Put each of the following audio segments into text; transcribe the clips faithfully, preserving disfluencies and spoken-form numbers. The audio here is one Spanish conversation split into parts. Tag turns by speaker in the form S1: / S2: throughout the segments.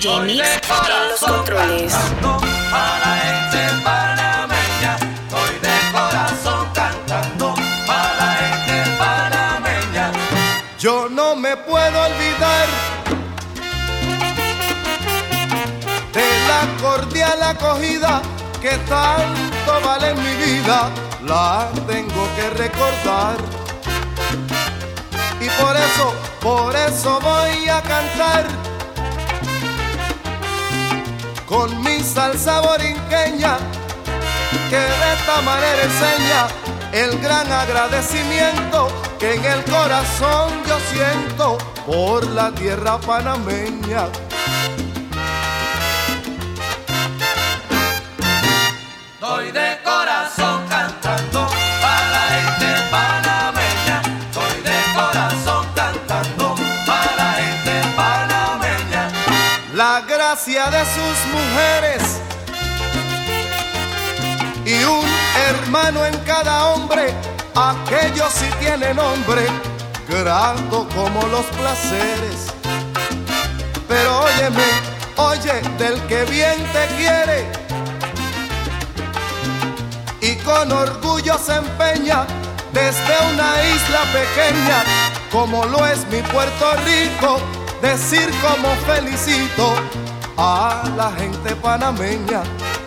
S1: D J Mix en los controles.
S2: A la gente panameña, estoy de corazón cantando. A la gente panameña,
S3: yo no me puedo olvidar de la cordial acogida que tanto vale en mi vida. La tengo que recordar y por eso, por eso voy a cantar con mi salsa borinqueña, que de esta manera enseña el gran agradecimiento que en el corazón yo siento por la tierra panameña.
S2: estoy de corazón cantando. Para la gente panameña, estoy de corazón cantando. Para la gente panameña,
S3: La gracia de sus mujeres y un hermano en cada hombre, aquellos sí tienen nombre, grato como los placeres. Pero óyeme, oye, del que bien te quiere y con orgullo se empeña desde una isla pequeña, como lo es mi Puerto Rico, decir como felicito a la gente panameña.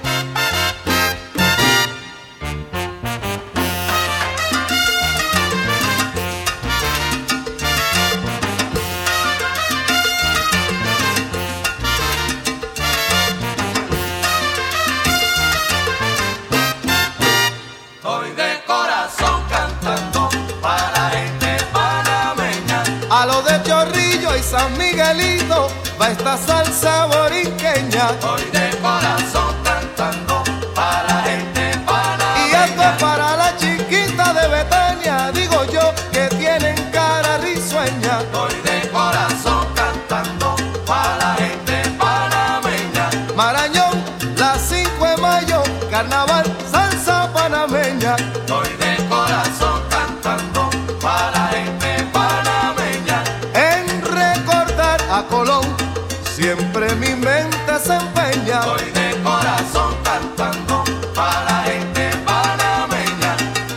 S2: estoy de corazón cantando. Para la gente panameña,
S3: A lo de Chorrillo y San Miguelito va esta salsa borinqueña.
S2: estoy de corazón cantando. Para la gente
S3: Y esto
S2: panameña,
S3: es para la chiquita de Betania, digo yo, que tienen cara risueña.
S2: estoy de corazón cantando. Para la gente panameña,
S3: Marañón, la cinco de mayo, carnaval, salsa panameña.
S2: estoy de corazón cantando. Para la gente panameña,
S3: En recordar a Colón, siempre mi mente se empeña.
S2: estoy de corazón cantando. Para la gente panameña,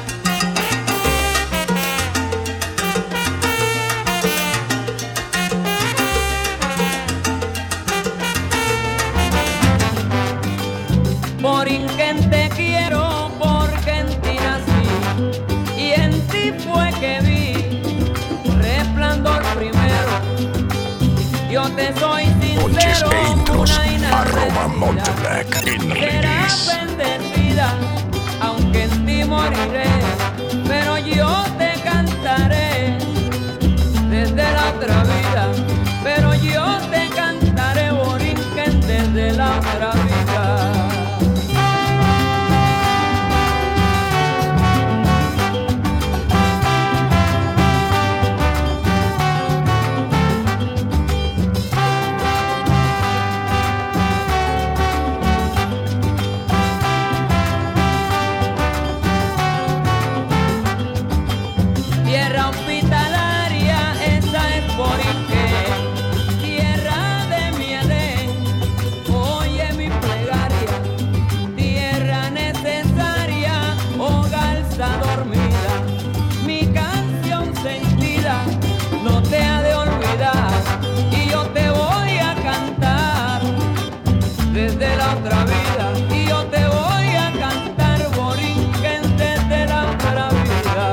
S4: Borinquen te quiero porque en ti nací y en ti fue que vi resplandor primero. Yo te soy
S5: Ponches
S4: sincero,
S5: e intros,
S4: una
S5: arroba
S4: inagradecida.
S5: Monteblack en
S4: Serás
S5: release.
S4: bendecida, aunque en ti moriré, pero yo te cantaré desde la otra vida, pero yo te cantaré, Borinquen, desde la otra vida. Tierra hospitalaria, esa es Borinquen, tierra de mi Edén, oye mi plegaria, tierra necesaria, oh garza dormida, mi canción sentida no te ha de olvidar, y yo te voy a cantar desde la otra vida, y yo te voy a cantar, Borinquen, desde la otra vida.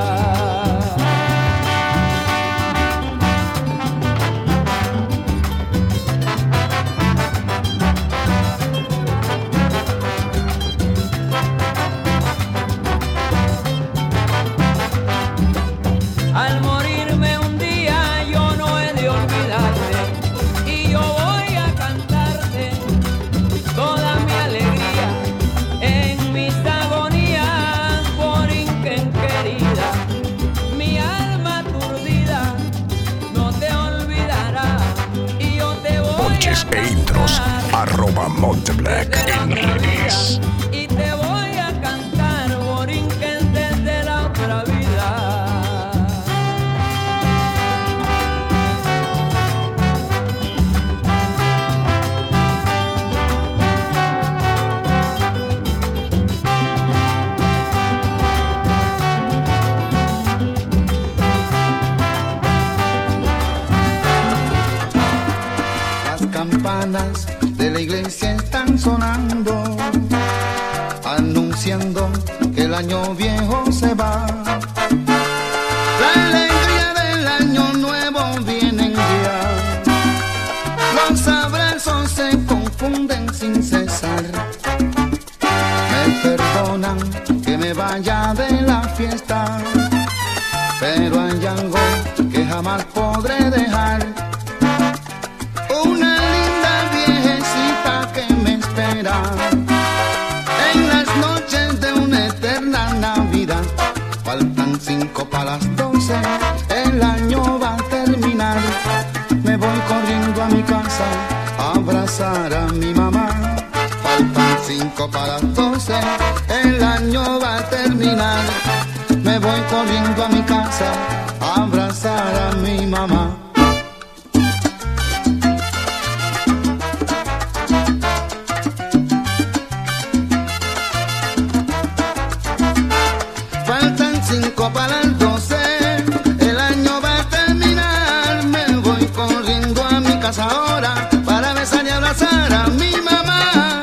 S4: Al morirme un día yo no he de olvidarte, y yo voy a cantarte toda mi alegría en mis agonías, Borinquen querida, mi alma aturdida no te olvidará, y yo te voy
S5: Ponches
S4: a
S5: e intros,
S4: cantar
S5: arroba Monteblack
S4: desde la
S5: en
S4: otra
S5: release.
S4: vida, y te voy a cantar, Borinquen, desde la otra vida.
S6: diciendo que el año viejo se va. La alegría del año nuevo viene ya. Los abrazos se confunden sin cesar. Me perdonan que me vaya de la fiesta, pero hay algo que jamás podré dejar. Una linda viejecita que me espera en las noches de una eterna Navidad. Faltan cinco para las doce, el año va a terminar. Me voy corriendo a mi casa a abrazar a mi mamá. Faltan cinco para las doce, el año va a terminar. Me voy corriendo a mi casa a abrazar a mi mamá. Faltan cinco para las doce, el año va a terminar. Me voy corriendo a mi casa ahora para besar y abrazar a mi mamá.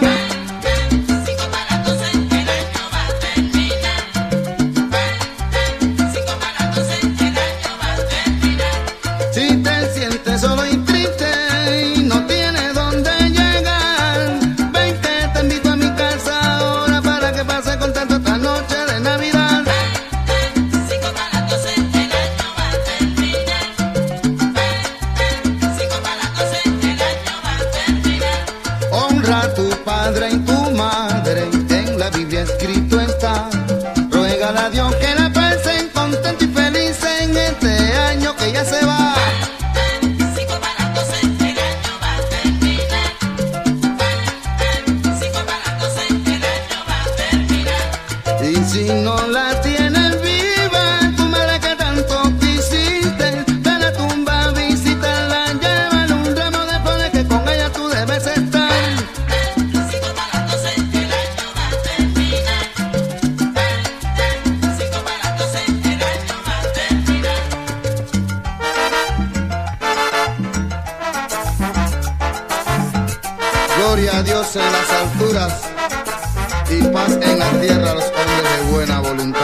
S6: Gloria a Dios en las alturas y paz en la tierra a los hombres de buena voluntad.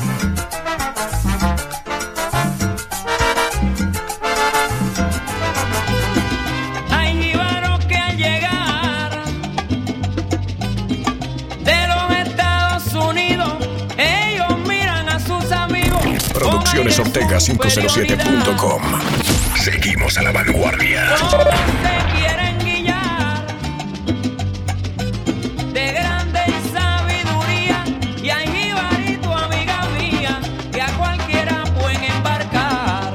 S4: Hay jíbaros que al llegar de los Estados Unidos, ellos miran a sus amigos.
S5: Producciones Ortega cinco cero siete punto com. Seguimos a la vanguardia.
S4: Se quieren guiar de grande sabiduría, y hay jibarito, amiga mía, que a cualquiera pueden embarcar.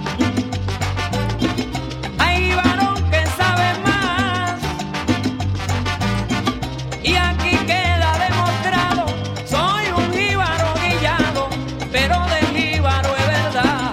S4: Hay jibaros que saben más, y aquí queda demostrado, soy un jíbaro guillado, pero de jíbaro es verdad.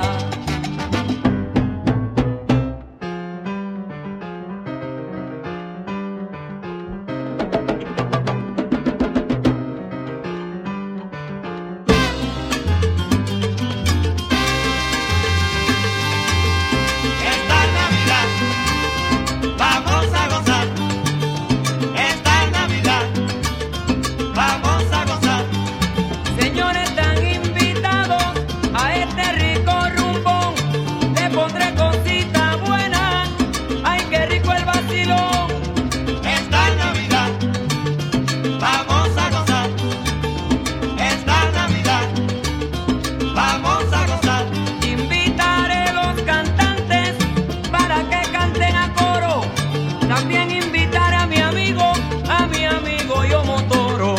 S2: Esta Navidad vamos a gozar. Esta Navidad vamos a gozar.
S4: Señores, están invitados a este rico rumbón. Le pondré cositas buenas. Ay, qué rico el vacilón.
S2: Esta Navidad vamos a gozar. Esta Navidad vamos a gozar.
S4: Invitaré los cantantes para que canten a coro. También invitaré a mi amigo, a mi amigo Yomo Toro.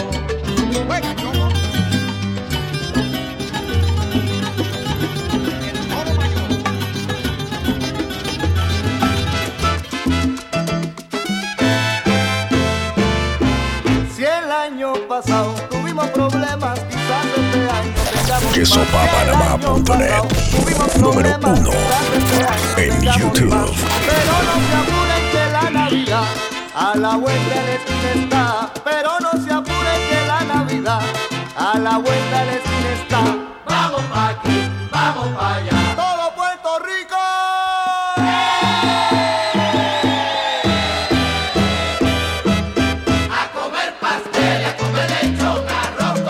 S3: Si el año pasado tuvimos problemas, quizás este año tengamos
S5: queso
S3: más.
S5: pa panamá punto net.
S3: El año pasado tuvimos
S5: Número
S3: problemas,
S5: uno
S3: quizás este año
S5: en
S3: tengamos
S5: YouTube.
S3: más. Pero no se apuren que la Navidad a la vuelta de la esquina está. Pero no se apuren que la Navidad a la vuelta de la esquina está.
S2: Vamos pa' aquí, vamos pa' allá.
S3: Todo Puerto Rico.
S2: A comer pastel, a comer lechón, arroz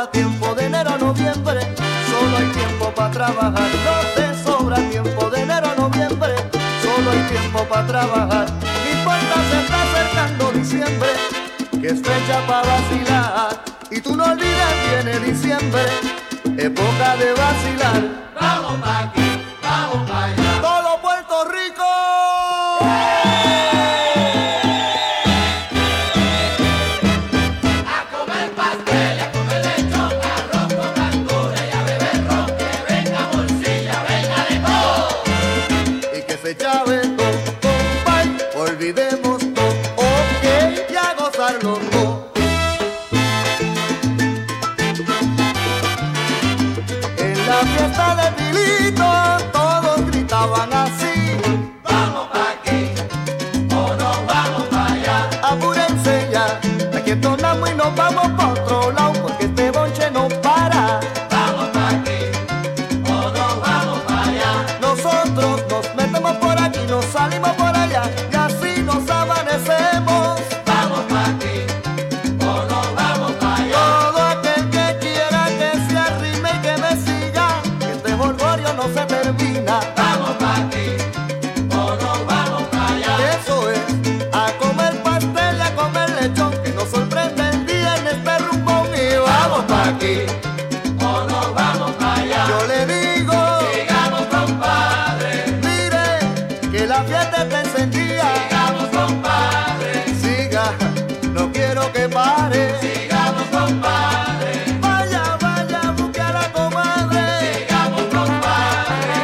S3: sobra tiempo de enero a noviembre, solo hay tiempo para trabajar. No te sobra tiempo de enero a noviembre, solo hay tiempo para trabajar. No importa, se está acercando diciembre, que es fecha para vacilar. Y tú no olvides, viene diciembre, época de vacilar.
S2: Vamos pa' aquí, vamos pa' allá.
S3: ¡Todo Puerto Rico!
S2: A comer pastel, a comer lechón, arroz con canturas y a beber ron. Que venga morcilla, venga de todo.
S3: Y que se chave todo, compay, olvidemos todo, ok, y a gozarlo todo. En la fiesta de Pilito todos gritaban así:
S2: Vamos pa' aquí, o nos vamos pa' allá.
S3: apúrense ya, aquí entonamos y nos vamos pa' otro lado, porque este bonche no para.
S2: Vamos pa' aquí, o nos vamos pa' allá.
S3: Nosotros nos metemos por aquí, nos salimos por allá, y así nos amanecemos.
S2: Vamos pa' aquí, o nos vamos pa' allá.
S3: Todo aquel que quiera que se arrime y que me siga, que este jolgorio no se termina.
S2: Vamos pa' aquí, o nos vamos pa' allá.
S3: Eso es, a comer pastel y a comer lechón, que nos sorprende el día en este rumbón. Y vamos pa' aquí,
S2: O nos vamos pa' allá.
S3: yo le digo,
S2: Sigamos, compadre,
S3: mire, que la fiesta está encendida.
S2: sigamos, compadre,
S3: Siga, no quiero que pare.
S2: sigamos, compadre,
S3: Vaya, vaya, busque a la comadre.
S2: sigamos, compadre.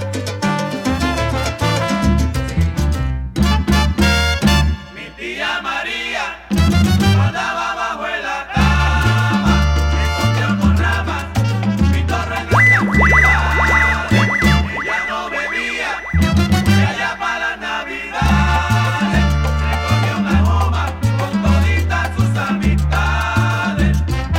S2: Mi tía María andaba bajo en la cama, escondió con ramas, pintó reglas cantidades. Ella no bebía, y allá para las navidades se cogió una goma con toditas sus amistades.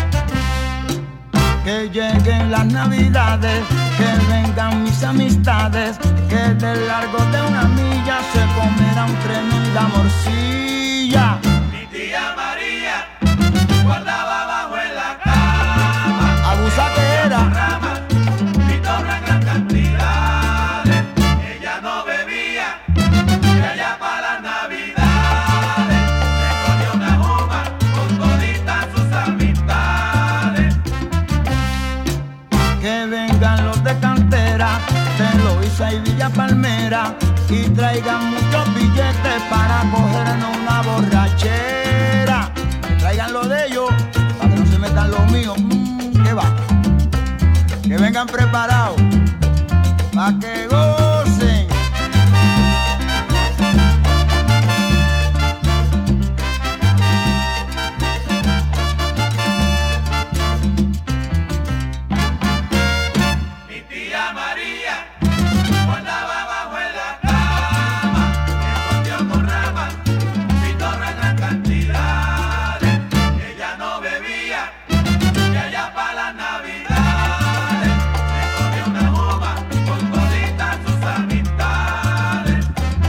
S7: Que lleguen las navidades, que vengan mis amistades, que de largo de una milla se comerán tremenda morcilla.
S2: Mi tía María guardaba bajo en la cama
S7: Abusa que era,
S2: ramas, pintó reglas cantidades. Ella no bebía, y allá para las navidades se cogió una goma con toditas sus amistades.
S7: que vengan los de cantera, de Loíza y Villa Palmera, y traigan muchos billetes para cogernos una borrachera. Traigan lo de ellos, para que no se metan los míos. Mm, ¿Qué va? Que vengan preparados, para que gocen.
S2: Mi tía María guardaba bajo en la cama, escondió con ramas, pintó reglas cantidades. Ella no bebía, y allá para las navidades se cogió una goma con toditas sus amistades.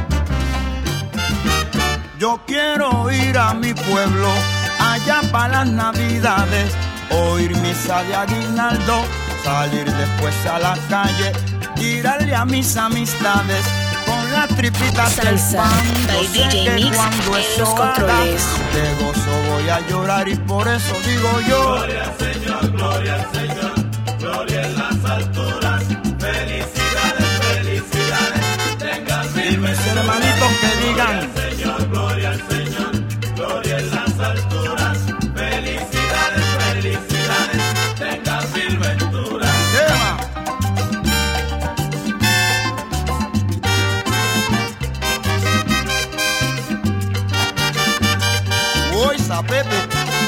S7: Yo quiero ir a mi pueblo, allá para las navidades, oír misa de aguinaldo, salir después a la calle, tirarle a mis amistades con las tripitas del
S1: Salsa
S7: pan.
S1: by
S7: Yo
S1: D J
S7: sé que
S1: Mix
S7: cuando
S1: en
S7: eso
S1: los controles.
S7: haga, de gozo voy a llorar y por eso digo yo.
S2: Gloria al Señor, gloria al Señor, gloria en las alturas. Felicidades, felicidades, tengan
S7: Y
S2: mil
S7: mis hermanitos que digan,
S2: Señor, gloria al Señor, gloria en las alturas. Felicidades, felicidades, tengan mil venturas.
S7: tema. Uy, Pepe.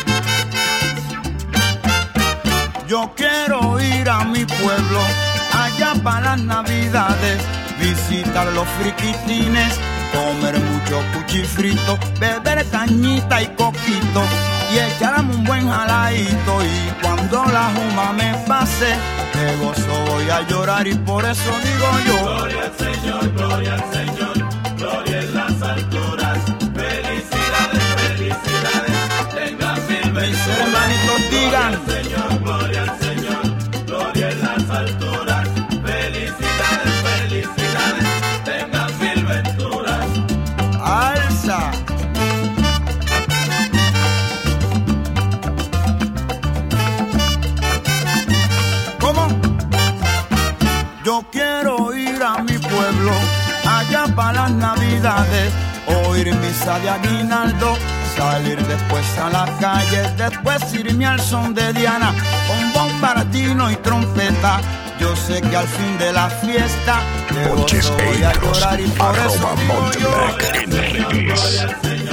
S7: Yo quiero ir a mi pueblo, allá para las navidades, visitar los friquitines, comer mucho cuchifrito, beber cañita y coquito y echarme un buen jaladito. Y cuando la juma me pase, de gozo voy a llorar y por eso digo yo.
S2: Gloria al Señor, gloria al Señor, gloria en las alturas. Felicidades, felicidades, tengan mil
S7: Mis
S2: venturas.
S7: hermanitos digan,
S2: Señor, gloria
S7: Yo quiero ir a mi pueblo, allá para las navidades, oír misa de aguinaldo, salir después a la calle, después irme al son de Diana, con bombardino y trompeta. Yo sé que al fin de la fiesta, yo voy a llorar y por eso digo yo,